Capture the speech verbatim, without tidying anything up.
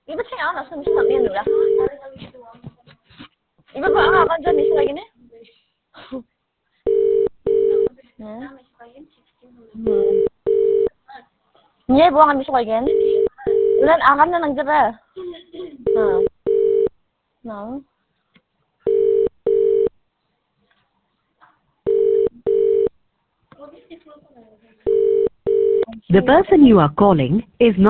Iba saya anak sa misalnya niya nula. Iba ba ang akan dyan misalnya gini? Hmm. Niya buang kami sa kagen. Ulan akan na nang jaba. Ah. No. The person you are calling is not